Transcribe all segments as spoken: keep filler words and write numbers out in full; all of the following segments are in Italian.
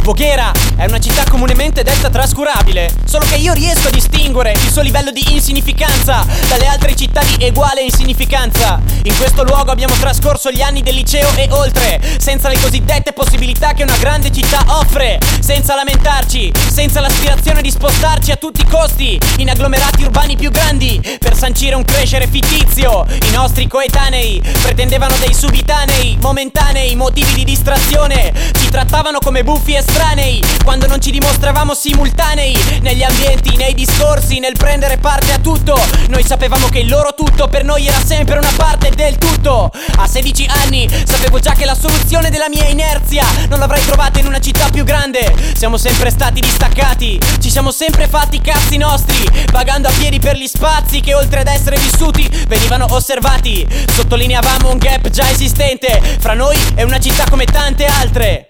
Voghera è una città comunemente detta trascurabile, solo che io riesco a distinguere il suo livello di insignificanza dalle altre città di uguale insignificanza. In questo luogo abbiamo trascorso gli anni del liceo e oltre, senza le cosiddette possibilità che una grande città offre, senza lamentarci, senza l'aspirazione di spostarci a tutti i costi in agglomerati urbani più grandi per sancire un crescere fittizio. I nostri coetanei pretendevano dei subitanei, momentanei motivi di distrazione, ci trattavano come buffi estranei quando non ci dimostravamo simultanei negli ambienti, nei discorsi, nel prendere parte a tutto. Noi sapevamo che il loro tutto per noi era sempre una parte del tutto. A sedici anni sapevo già che la soluzione della mia inerzia non l'avrei trovata in una città più grande. Siamo sempre stati distaccati, ci siamo sempre fatti i cazzi nostri, vagando a piedi per gli spazi che oltre ad essere vissuti venivano osservati. Sottolineavamo un gap già esistente fra noi e una città come tante altre.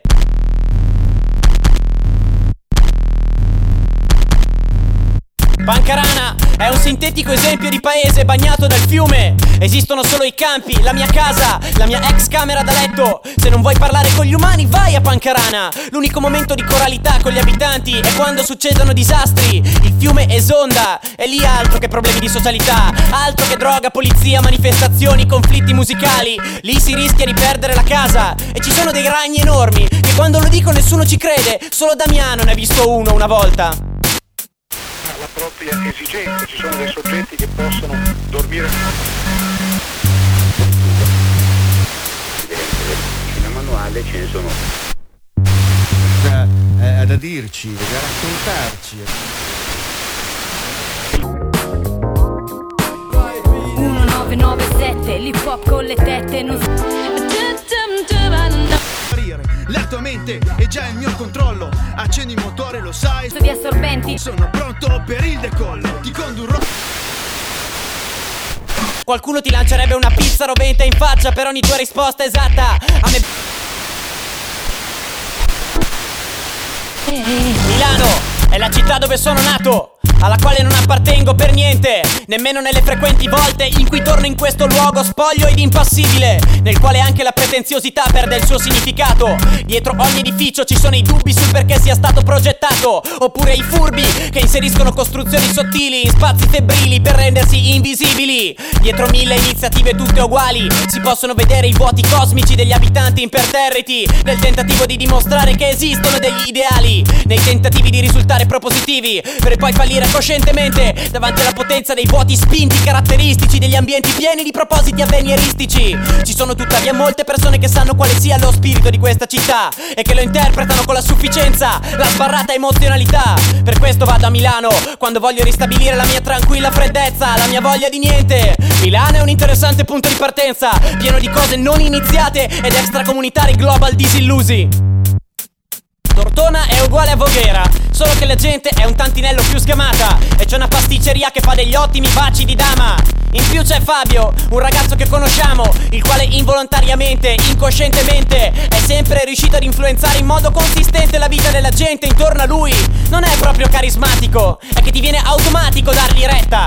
Pancarana è un sintetico esempio di paese bagnato dal fiume. Esistono solo i campi, la mia casa, la mia ex camera da letto. Se non vuoi parlare con gli umani vai a Pancarana. L'unico momento di coralità con gli abitanti è quando succedono disastri. Il fiume esonda e lì altro che problemi di socialità, altro che droga, polizia, manifestazioni, conflitti musicali. Lì si rischia di perdere la casa e ci sono dei ragni enormi che quando lo dico nessuno ci crede. Solo Damiano ne ha visto uno una volta. La propria esigenza, ci sono dei soggetti che possono dormire nel manuale, ce ne sono da, eh, da dirci, da raccontarci. uno nove nove sette, l'hip hop con le tette non... La tua mente è già il mio controllo. Accendi il motore, lo sai. Di assorbenti. Sono pronto per il decollo. Ti condurrò. Qualcuno ti lancerebbe una pizza rovente in faccia per ogni tua risposta esatta. A me Milano è la città dove sono nato, alla quale non appartengo per niente, nemmeno nelle frequenti volte in cui torno in questo luogo spoglio ed impassibile, nel quale anche la pretenziosità perde il suo significato. Dietro ogni edificio ci sono i dubbi sul perché sia stato progettato, oppure i furbi che inseriscono costruzioni sottili in spazi febbrili per rendersi invisibili. Dietro mille iniziative tutte uguali si possono vedere i vuoti cosmici degli abitanti imperterriti, nel tentativo di dimostrare che esistono degli ideali, nei tentativi di risultare propositivi per poi fallire coscientemente davanti alla potenza dei vuoti spinti caratteristici degli ambienti pieni di propositi avvenieristici. Ci sono tuttavia molte persone che sanno quale sia lo spirito di questa città e che lo interpretano con la sufficienza, la sbarrata emozionalità. Per questo vado a Milano quando voglio ristabilire la mia tranquilla freddezza, la mia voglia di niente. Milano è un interessante punto di partenza, pieno di cose non iniziate ed extracomunitari global disillusi. Tortona è uguale a Voghera, solo che la gente è un tantinello più sgamata e c'è una pasticceria che fa degli ottimi baci di dama. In più c'è Fabio, un ragazzo che conosciamo, il quale involontariamente, incoscientemente è sempre riuscito ad influenzare in modo consistente la vita della gente intorno a lui. Non è proprio carismatico, è che ti viene automatico dargli retta.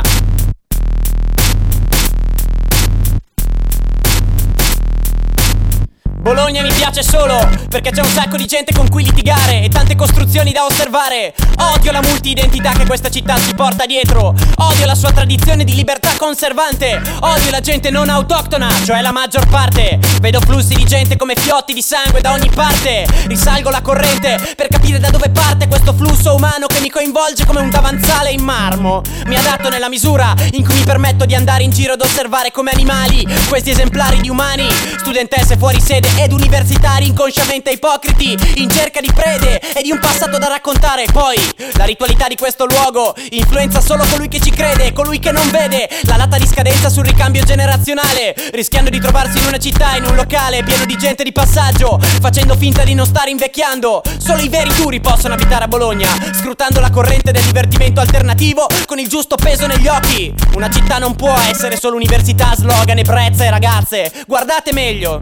Bologna mi piace solo perché c'è un sacco di gente con cui litigare e tante costruzioni da osservare. Odio la multi-identità che questa città si porta dietro. Odio la sua tradizione di libertà conservante. Odio la gente non autoctona, cioè la maggior parte. Vedo flussi di gente come fiotti di sangue da ogni parte. Risalgo la corrente per capire da dove parte questo flusso umano che mi coinvolge come un davanzale in marmo. Mi adatto nella misura in cui mi permetto di andare in giro ad osservare come animali questi esemplari di umani, studentesse fuori sede ed universitari inconsciamente ipocriti in cerca di prede e di un passato da raccontare. Poi la ritualità di questo luogo influenza solo colui che ci crede, colui che non vede la data di scadenza sul ricambio generazionale, rischiando di trovarsi in una città, in un locale pieno di gente di passaggio, facendo finta di non stare invecchiando. Solo i veri duri possono abitare a Bologna, scrutando la corrente del divertimento alternativo con il giusto peso negli occhi. Una città non può essere solo università, slogan, ebbrezza e ragazze. Guardate meglio.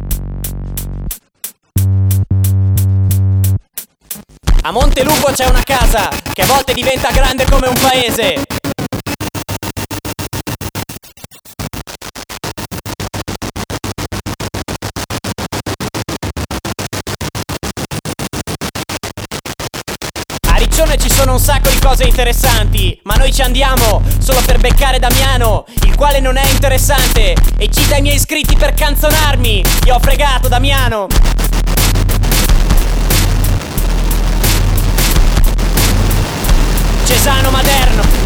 A Montelupo c'è una casa che a volte diventa grande come un paese. Nettuno ci sono un sacco di cose interessanti, ma noi ci andiamo solo per beccare Damiano, il quale non è interessante e cita i miei iscritti per canzonarmi. Io ho fregato Damiano. Cesano Maderno.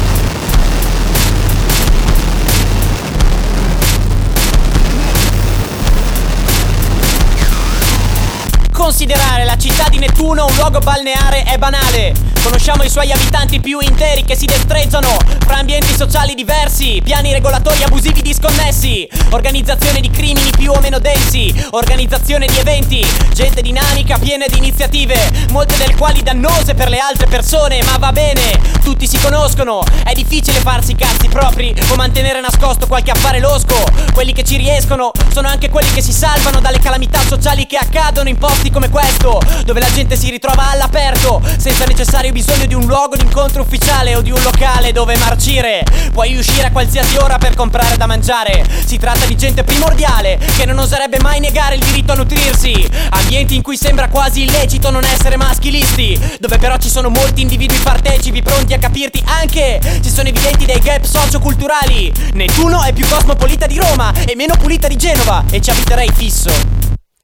Considerare la città di Nettuno un luogo balneare è banale. Conosciamo i suoi abitanti più interi che si destreggiano fra ambienti sociali diversi, piani regolatori abusivi disconnessi, organizzazione di crimini più o meno densi, organizzazione di eventi, gente dinamica piena di iniziative, molte delle quali dannose per le altre persone, ma va bene, tutti si conoscono, è difficile farsi cazzi propri o mantenere nascosto qualche affare losco. Quelli che ci riescono sono anche quelli che si salvano dalle calamità sociali che accadono in posti come questo, dove la gente si ritrova all'aperto senza necessario bisogno di un luogo d'incontro ufficiale o di un locale dove marcire. Puoi uscire a qualsiasi ora per comprare da mangiare. Si tratta di gente primordiale che non oserebbe mai negare il diritto a nutrirsi. Ambienti in cui sembra quasi illecito non essere maschilisti, dove però ci sono molti individui partecipi pronti a capirti anche se sono evidenti dei gap socioculturali. Nettuno è più cosmopolita di Roma e meno pulita di Genova e ci abiterei fisso.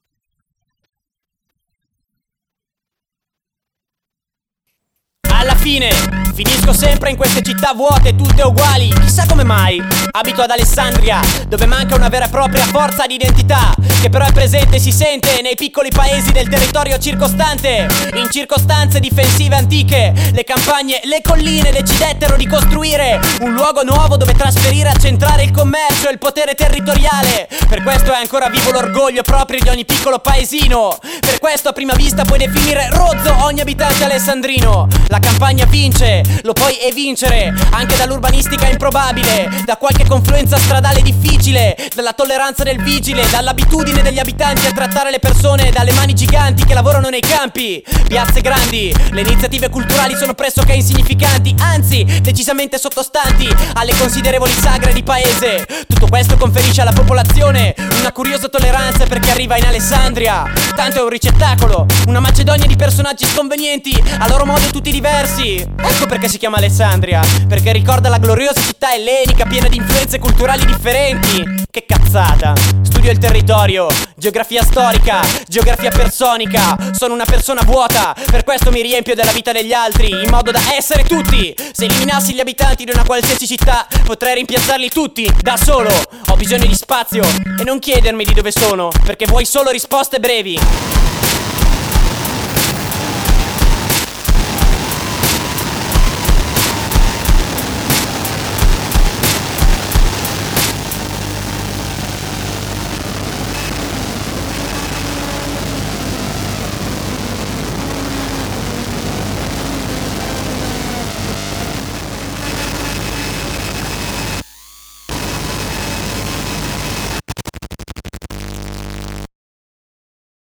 Alla fine finisco sempre in queste città vuote, tutte uguali, chissà come mai. Abito ad Alessandria, dove manca una vera e propria forza di identità, che però è presente e si sente nei piccoli paesi del territorio circostante. In circostanze difensive antiche, le campagne, le colline decidettero di costruire un luogo nuovo dove trasferire e accentrare il commercio e il potere territoriale. Per questo è ancora vivo l'orgoglio proprio di ogni piccolo paesino. Per questo a prima vista puoi definire rozzo ogni abitante alessandrino. La campagna vince, lo puoi evincere anche dall'urbanistica improbabile, da qualche confluenza stradale difficile, dalla tolleranza del vigile, dall'abitudine degli abitanti a trattare le persone dalle mani giganti che lavorano nei campi. Piazze grandi, le iniziative culturali sono pressoché insignificanti, anzi decisamente sottostanti alle considerevoli sagre di paese. Tutto questo conferisce alla popolazione una curiosa tolleranza perché arriva in Alessandria. Tanto è un ricettacolo, una macedonia di personaggi sconvenienti, a loro modo tutti diversi. Ecco perché si chiama Alessandria, perché ricorda la gloriosa città ellenica piena di influenze culturali differenti. Che cazzata. Studio il territorio, geografia storica, geografia personica. Sono una persona vuota, per questo mi riempio della vita degli altri, in modo da essere tutti. Se eliminassi gli abitanti di una qualsiasi città, potrei rimpiazzarli tutti, da solo. Ho bisogno di spazio e non chiedermi di dove sono, perché vuoi solo risposte brevi.